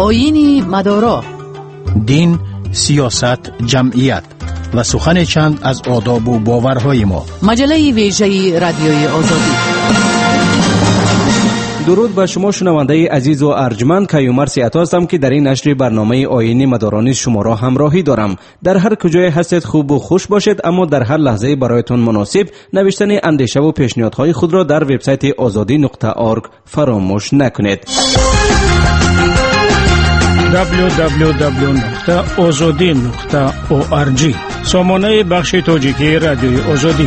آیین مدارا، دین، سیاست، جمعیت و سخن چند از آداب و باورهای ما. مجله ویژه رادیوی آزادی. درود به شما شنونده عزیز و ارجمند. کیومرث عطا هستم که در این نشر برنامه آیین مدارانی شما را همراهی دارم. در هر کجای هستید خوب و خوش باشید، اما در هر لحظه برایتون مناسب نوشتن اندیشه و پیشنهادهای خود را در وبسایت azadi.org فراموش نکنید. www.azadi.org سامانه بخش تاجیکی رادیوی آزادی.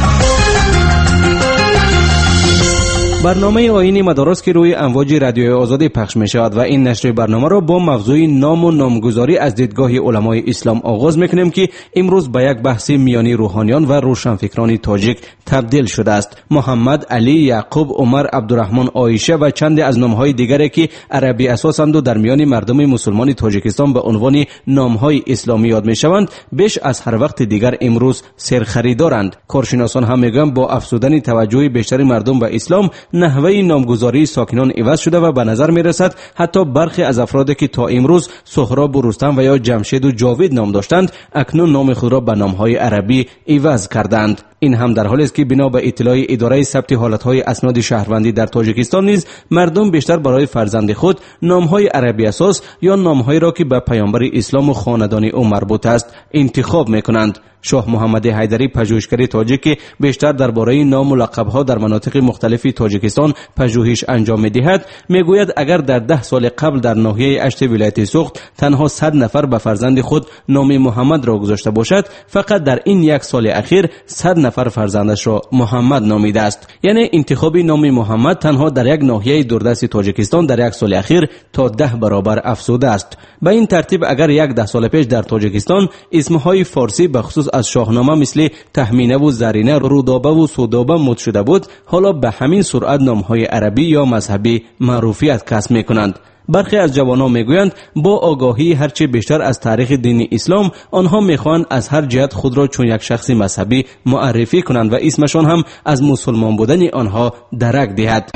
برنامه آیین مدارس که روی امواج رادیوی آزادی پخش می شود و این نشر برنامه را با موضوع نام و نامگذاری از دیدگاه علمای اسلام آغاز می کنیم که امروز به یک بحث میانی روحانیان و روشنفکران تاجیک تبدیل شده است. محمد، علی، یعقوب، عمر، عبدالرحمن، عایشه و چند از نامهای دیگری که عربی اساسند و در میان مردم مسلمان تاجیکستان به عنوان نامهای اسلامی یاد می شوند، بیش از هر وقت دیگر امروز سرخریدارند. کارشناسان هم میگویند با افزودن توجه بیشتر مردم به اسلام، نحوه نامگذاری ساکنان عوض شده و به نظر می رسد حتی برخی از افرادی که تا امروز سهراب و رستم و یا جمشید و جاوید نام داشتند، اکنون نام خود را به نامهای عربی عوض کردند. این هم در حالی است که بنا به اطلاع اداره ثبت حالتهای اسناد شهروندی در تاجیکستان نیز مردم بیشتر برای فرزند خود نامهای عربی اساس یا نامهایی را که به پیامبر اسلام و خاندان او مربوط است انتخاب میکنند. شاه محمد حیدری، پژوهشگر تاجیک که بیشتر درباره نام و لقب‌ها در مناطق مختلف تاجیکستان پژوهش انجام می‌دهد، میگوید اگر در 10 سال قبل در ناحیه اشت ولایت سوخت تنها 100 نفر به فرزند خود نام محمد را گذاشته باشد، فقط در این 1 سال اخیر 100 نفر فرزندش را محمد نامیده است. یعنی انتخاب نام محمد تنها در یک ناحیه دوردست تاجیکستان در 1 سال اخیر تا 10 برابر افزوده است. به این ترتیب اگر 10 سال پیش در تاجیکستان اسمهای فارسی به خصوص از شاهنامه مثل تهمینه و زرینه، رودابه و سودابه مد شده بود، حالا به همین سرعت نامهای عربی یا مذهبی معروفیت کسب می‌کنند. برخی از جوانان میگویند با آگاهی هرچه بیشتر از تاریخ دین اسلام، آنها میخواهند از هر جهت خود را چون یک شخص مذهبی معرفی کنند و اسمشان هم از مسلمان بودن آنها درک دهد.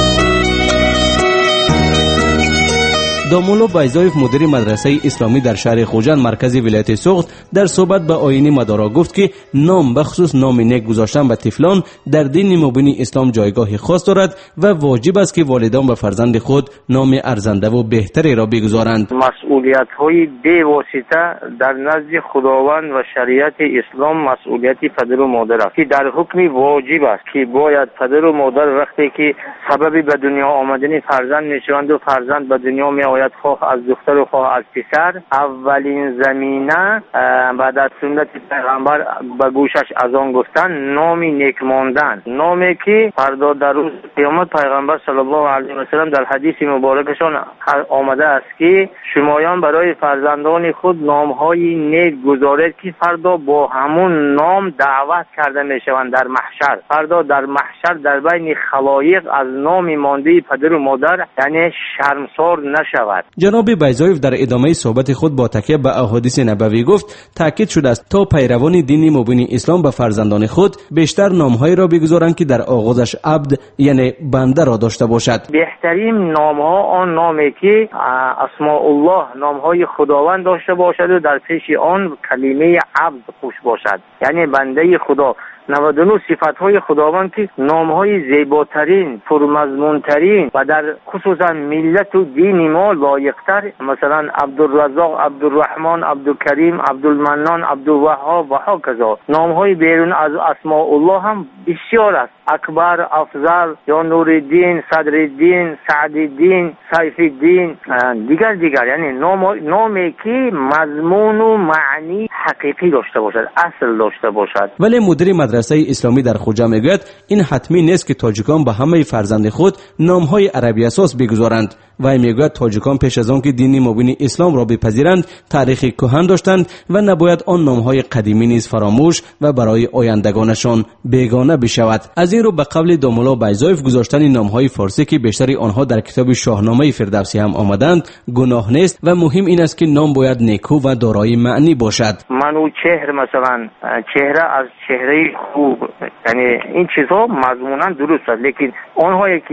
دامولو بایزایف، مدیر مدرسه اسلامی در شهر خوجند مرکز ولایت سوخت، در صحبت به آیین مدارا گفت که نام بخصوص نام نیک گذاشتن به طفلان در دین مبین اسلام جایگاه خاص دارد و واجب است که والدان به فرزند خود نام ارزنده و بهتری را بگذارند. مسئولیت‌های بی‌واسطه در نزد خداوند و شریعت اسلام مسئولیت پدر و مادر است که در حکم واجب است که باید پدر و مادر وقتی که سبب به دنیا آمدن فرزند میشوند و فرزند به دنیا میآید، خواه از دختر و خواه از پسر، اولین زمینه بعد از سنت پیغمبر به گوشش از آن گفتن نامی نیک ماندن، نامی که فردا در روز قیامت پیغمبر صلی الله علیه و سلم در حدیث مبارکشان آمده است که شمایان برای فرزندان خود نامهای نیک گذارید که فردا با همون نام دعوت کرده میشوند در محشر. فردا در محشر در بین خلایق از نام مانده پدر و مادر یعنی شرمسار نشود. جناب بایزایف در ادامه صحبت خود با تکیه به احادیث نبوی گفت تاکید شده است تا پیروان دین مبین اسلام به فرزندان خود بیشتر نامهایی را بگذارند که در آغازش عبد یعنی بنده را داشته باشد. بهترین نامها آن نامی که اسماء الله، نامهای خداوند داشته باشد و در پیش آن کلمه عبد خوش باشد یعنی بنده خدا. 99 صفت‌های خداوند که نام‌های زیباترین، پرمضمون‌ترین و در خصوصا ملت و دین ما لایق‌تر، مثلا عبدالرزاق، عبدالرحمن، عبدالکریم، عبدالمنان، عبدالوهاب و هکذا. نام‌های بیرون از اسماء الله هم بسیار است. اکبر، افضل یا نورالدین، صدرالدین، سعدالدین، سیفالدین، دیگر یعنی نامی که مضمون و معنی حقیقی داشته باشد، اصل داشته باشد. ولی مدیر مدرسه اسلامی در خوجا میگوید این حتمی نیست که تاجیکان به همه فرزند خود نامهای عربی اساس بگذارند. و میگوید تاجیکان پیش از آن که دین مبین اسلام را بپذیرند تاریخ کهن داشتند و نباید آن نامهای قدیمی نیز فراموش و برای آیندگانشان بیگانه بشود. از این رو به قول دامولا بایزایف گذاشتن نامهای فارسی که بیشتر آنها در کتاب شاهنامه فردوسی هم آمدند گناه نیست و مهم این است که نام باید نیکو و دارای معنی باشد. منوچهر مثلا چهره از چهره خوب، یعنی این چیزها مضمونا درست است، لیکن آنهایی که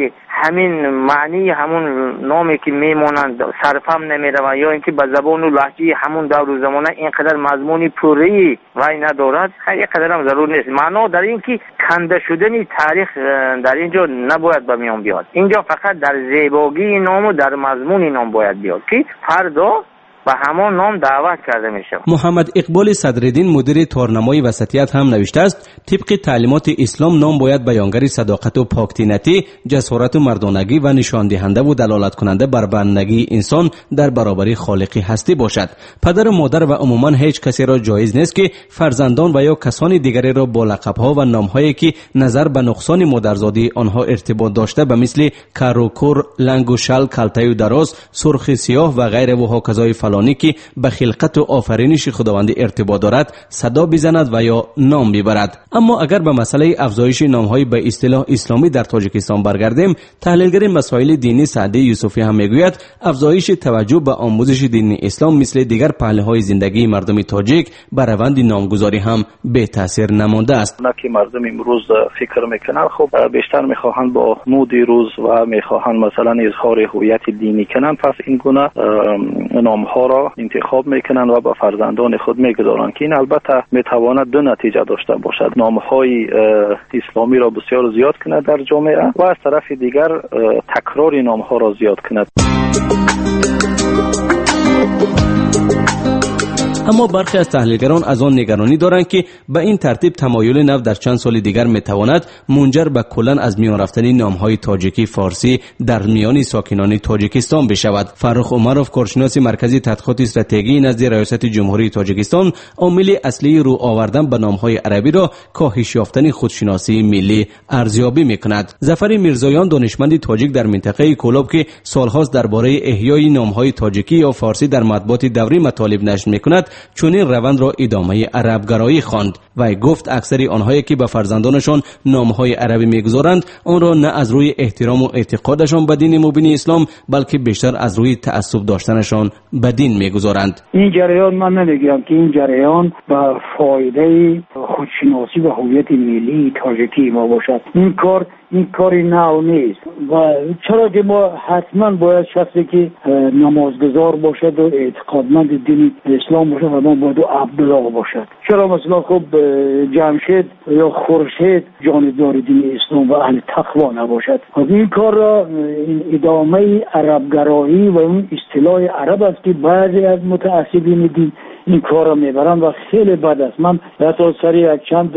همین معنی همون نامی که میمونند صرفم نمیروند یا اینکه به زبان و لهجه همون دور و زمانه اینقدر مضمونی پوری وای ندارد، خیلی قدر هم ضرور نیست. معنا در این که کنده شدن تاریخ در اینجا نباید به میان بیاد. اینجا فقط در زیبایی نام و در مضمون نام باید بیاد که فردا و همان نام دعوت کرده میشه. محمد اقبال صدرالدین مدیر تارنمای وسطیت هم نوشته است طبق تعلیمات اسلام نام باید بیانگر صداقت و پاک‌طینتی، جسارت و مردانگی و نشان دهنده و دلالت کننده بر بندگی انسان در برابر خالق هستی باشد. پدر و مادر و عموما هیچ کسی را جایز نیست که فرزندان و یا کسان دیگری را با لقب‌ها و نام‌هایی که نظر به نقصان مادرزادی آنها ارتباط داشته به مثل کر و کر، لنگ و شل، کلته و دراز، سرخ سیاه و غیره و هاکذای فلانی که به خلقت و آفرینش خداوند ارتباط دارد صدا بزند و یا نام ببرد. اما اگر به مسئله افزایش نام‌های به اصطلاح اسلامی در تاجیکستان برگردیم، تحلیلگر مسائل دینی سعدی یوسفی هم میگوید افزایش توجه به آموزش دین اسلام مثل دیگر پهلوهای زندگی مردم تاجیک بر روند نامگذاری هم به تاثیر نمانده است. که مردم امروز فکر میکنن خب بیشتر میخواهند با مود روز و میخواهند مثلا اظهار هویت دینی کنن، پس این گونه نام‌ها را انتخاب میکنن و به فرزندان خود میگذارن که این البته میتواند دو نتیجه داشته باشد: نام‌های اسلامی را بسیار زیاد کند در جامعه و از طرف دیگر تکرار نام‌ها را زیاد کند. اما برخی از تحلیلگران از آن نگرانی دارند که به این ترتیب تمایل نو در چند سال دیگر میتواند منجر به کلاً از میان رفتن نام‌های تاجیکی فارسی در میان ساکنان تاجیکستان بشود. فرخ عمرов کارشناس مرکزی تحقیقات استراتژی نزد ریاست جمهوری تاجیکستان عامل اصلی رو آوردن به نام‌های عربی را کاهش یافتن خودشناسی ملی ارزیابی میکند. ظفر میرزایان دانشمند تاجیک در منطقه کولاب که سالهاست درباره احیای نام‌های تاجیکی یا فارسی در مطبوعات دوری مطالب نشر میکند چنین روند را ادامه عربگرایی خواند و گفت اکثر آنهایی که به فرزندانشان نامهای عربی میگذارند آن را نه از روی احترام و اعتقادشان به دین مبین اسلام بلکه بیشتر از روی تعصب داشتنشان به دین میگذارند. این جریان من نمیگم که این جریان به فایده خودشناسی و هویت ملی تاجیکی ما باشد. این کاری نو نیست و چرا که ما حتما باید شخصی که نمازگزار باشد و اعتقادمند دین اسلام باشد و ما باید عبدالله باشد. چرا مثلا خب جمشید یا خورشید جانبدار دین اسلام و اهل تقوا نباشد؟ خب این کار را این ادامه عربگرایی و اون اصطلاح عرب است که بعضی از متعصبین دین این کار را میبرن و خیلی بد است. من حتی سری یک چند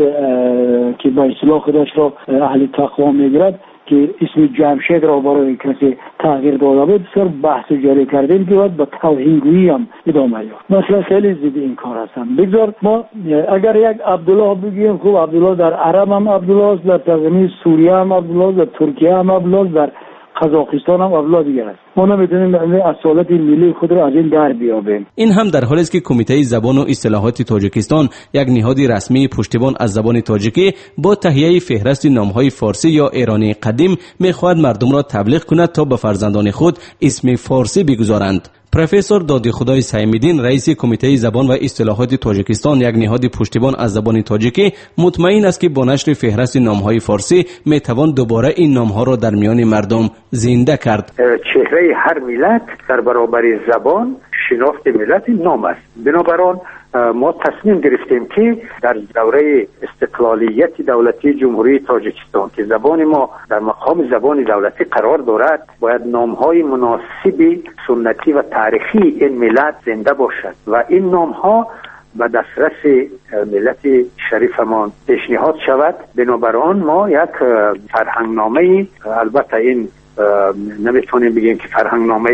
که با اصطلاح خودش را اهل تقوا میگرد که اسم جمشید را برای کسی تغییر داده بود بسیار بحث جاری کردیم که باید با توهینگویی هم ادامه یافت. مثلا خیلی زیاد این کار هستن. بگذار ما اگر یک عبدالله بگیم خب عبدالله در عرب هم عبدالله است، در تقنی سوریه هم عبدالله است، در ترکیه هم عبدالله است، در قزاقستان هم عبدالله دیگر است. ما نمیتونیم اصالت ملی خود را از این در بیابیم. این هم در حالی است که کمیته زبان و اصطلاحات تاجیکستان یک نهاد رسمی پشتیبان از زبان تاجیکی با تهیه فهرست نام‌های فارسی یا ایرانی قدیم می‌خواهد مردم را تبلیغ کند تا به فرزندان خود اسم فارسی بگذارند. پروفسور دادی خدای سیمیدین رئیس کمیته زبان و اصطلاحات تاجیکستان یک نهاد پشتیبان از زبان تاجیکی مطمئن است که با نشر فهرست نام‌های فارسی میتوان دوباره این نام‌ها را در میان مردم زنده کرد. چهره هر ملت در برابر زبان شناخت ملت نام است. بنابراین ما تصمیم گرفتیم که در دوره استقلالیت دولتی جمهوری تاجیکستان که زبان ما در مقام زبان دولتی قرار دارد باید نام‌های مناسب سنتی و تاریخی این ملت زنده باشد و این نام‌ها به دسترس ملت شریفمان پیشنهاد شود. بنابراین ما یک فرهنگنامه، البته این نمیتونیم بگیم که فرهنگنامه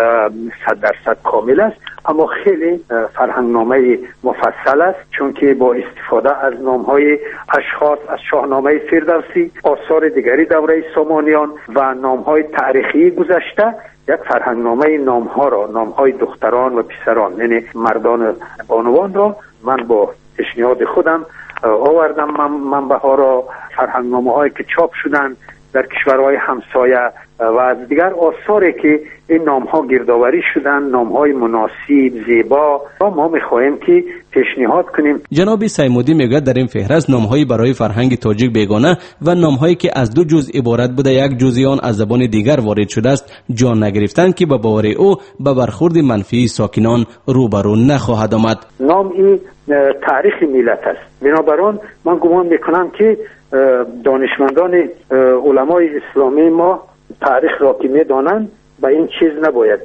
100% کامل است، اما خیلی فرهنگنامه مفصل است، چون که با استفاده از نام‌های اشخاص از شاهنامه فردوسی، آثار دیگری دوره سامانیان و نام‌های تاریخی گذشته یک فرهنگنامه نام‌ها را، نام‌های دختران و پسران یعنی مردان بانوان را من با پیشنهاد خودم آوردم. منبع‌ها را، فرهنگنامه‌هایی که چاپ شدن در کشورهای همسایه و از دیگر آثاری که این نام‌ها گردآوری شدن، نام‌های مناسب، زیبا، ما می‌خواهیم که پیشنهاد کنیم. جناب سیمودی میگوید در این فهرست نام‌هایی برای فرهنگ تاجیک بیگانه و نام‌هایی که از دو جزء عبارت بوده یک جزء آن از زبان دیگر وارد شده است جان نگرفتند که به باور او به برخورد منفی ساکنان روبرو نخواهد آمد. نام این تاریخ ملت است. بنابراین من گمان میکنم که دانشمندان علمای اسلامی ما تاریخ را که میدانند و این چیز نباید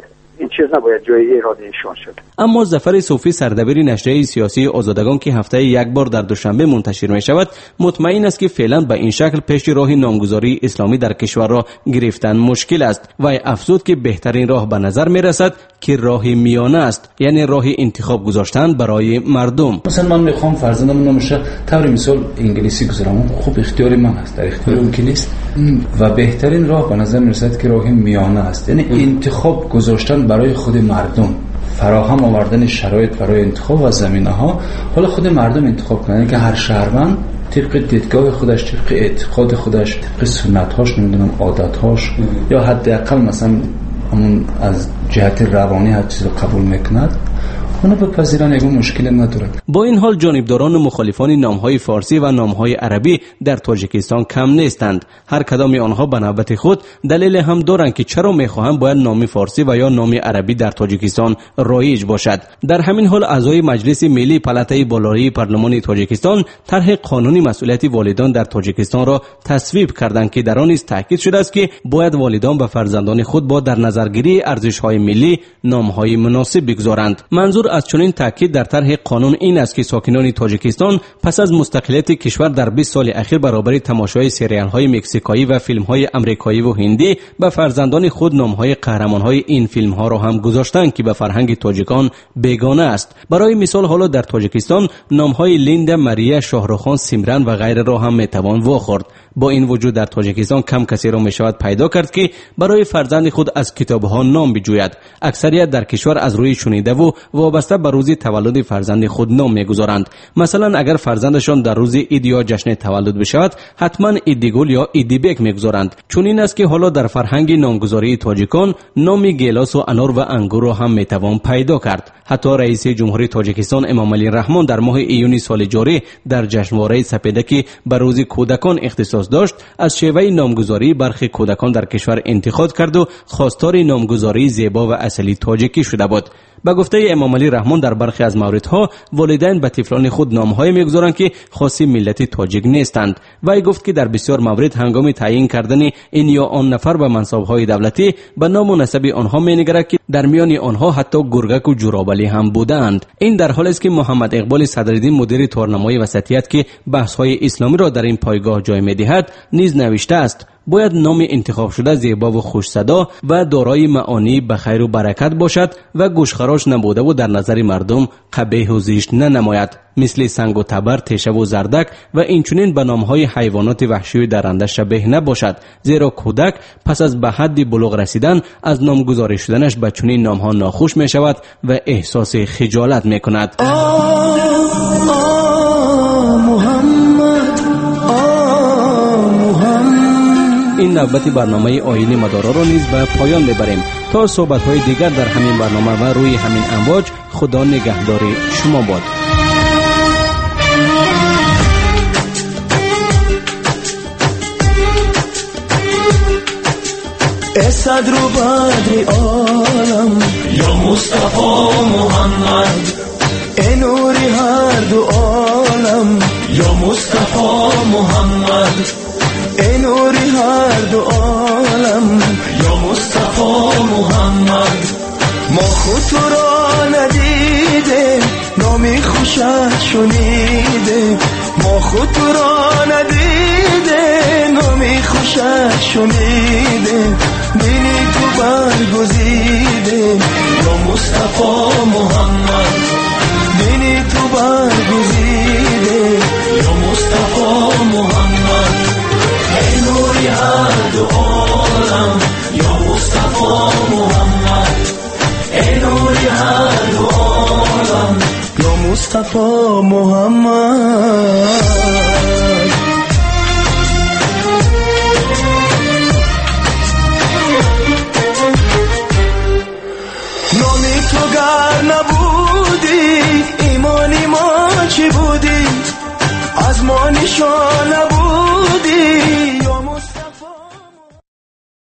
جای ایراد ایشان شد. اما ظفر صوفی سردبیر نشریه سیاسی آزادگان که هفته یک بار در دوشنبه منتشر می شود مطمئن است که فعلا به این شکل پیش راه نامگذاری اسلامی در کشور را گرفتن مشکل است و افزود که بهترین راه به نظر می رسد که راه میانه است، یعنی راه انتخاب گذاشتن برای مردم. مثلا من میخوام فرزندم نمیشه طور مثال انگلیسی گذارم، خوب اختیار من است، در اختیار اون که نیست و بهترین راه به نظر می رسد که راه میانه است، یعنی انتخاب گذاشتن برای خود مردم، فراهم آوردن شرایط برای انتخاب و زمینه‌ها. حالا خود مردم انتخاب کنن که هر شهروند طبق دیدگاه خودش، طبق اعتقاد خودش، طبق سنت‌هاش، نمیدونم عادت‌هاش یا حداقل مثلا همون از جهت روانی هر چیز رو قبول میکند، اونو بپذیرن، یه مشکل نداره. با این حال جانبداران و مخالفان نام‌های فارسی و نام‌های عربی در تاجیکستان کم نیستند. هر کدام آنها به نوبت خود دلیل هم دارند که چرا می‌خواهند باید نام فارسی و یا نام عربی در تاجیکستان رایج باشد. در همین حال اعضای مجلس ملی پالاتای بالایی پارلمان تاجیکستان طرح قانونی مسئولیت والدان در تاجیکستان را تصویب کردند که در آن نیز تاکید شده است که باید والدان به فرزندان خود با در نظرگیری ارزش‌های ملی نام‌های مناسب بگذارند. منظور از چنین تاکید در طرح قانون این است که ساکنان تاجیکستان پس از مستقلیت کشور در 20 سال اخیر برابر تماشای سریال‌های مکزیکایی و فیلم‌های آمریکایی و هندی به فرزندان خود نام‌های قهرمان‌های این فیلم‌ها را هم گذاشتند که به فرهنگ تاجیکان بیگانه است. برای مثال حالا در تاجیکستان نام‌های لیندا، ماریا، شاهرخ، سیمرن و غیره را هم می‌توان واخورد. با این وجود در تاجیکستان کم کسی را می‌شود پیدا کرد که برای فرزند خود از کتاب‌ها نام بجوید. اکثریت در کشور از روی شنیده و وابسته به روز تولد فرزند خود نام می‌گذارند. مثلا اگر فرزندشان در روز عید یا جشن تولد بشود حتما ایدیگل یا ایدیبک می‌گذارند. چون این است که حالا در فرهنگ نامگذاری تاجیکان نام گیلاس و انار و انگور را هم می‌توان پیدا کرد. حتی رئیس جمهوری تاجیکستان امامعلی رحمان در ماه ایون سال جاری در جشنواره سپیده که به روز کودکان اختصاص داشت از شیوه نامگذاری برخی کودکان در کشور انتقاد کرد و خواستار نامگذاری زیبا و اصلی تاجیکی شده بود. به گفته امامعلی رحمان در برخی از موردها والدین به طفلان خود نام‌های می‌گذارند که خاصی ملت تاجیک نیستند. وی گفت که در بسیار موارد هنگام تعیین کردن این یا آن نفر به منصب‌های دولتی به نام و نسب آنها می‌نگرد که در میان آنها حتی گرگک و جورابلی هم بودند. این در حالی است که محمد اقبال صدرالدین مدیر تارنمای وسطیت که بحث‌های اسلامی را در این پایگاه جای می‌دهد نیز نوشته است باید نام انتخاب شده زیبا و خوش صدا و دارای معانی به خیر و برکت باشد و گوشخراش نبوده و در نظر مردم قبیح و زشت ننماید، مثل سنگ و تبر، تیشه و زردک و اینچنین به نام‌های حیوانات وحشی و درنده شبیه نباشد، زیرا کودک پس از به حد بلوغ رسیدن از نامگذاری شدنش به چنین نام‌ها ناخوش می‌شود و احساس خجالت می‌کند. این نوبت برنامه آیین مدارا را نیز به پایان میبریم. تا صحبت‌های دیگر در همین برنامه و روی همین امواج، خدا نگهدار شما باد. صدر و بدر عالم یا مصطفی محمد، ای نوری هر دو عالم یا مصطفی محمد، ای نوری هر دو عالم یا مصطفی محمد. ما خود تو را ندیده نامی خوشت شنیده، ما خود تو را ندیده نامی خوشت شنیده، دینی تو برگزیده یا مصطفی محمد، دینی تو برگزیده یا مصطفی محمد. ای نوری هر دو عالم یا مصطفی محمد، ای نوری هر دو عالم یا مصطفی محمد. نشانه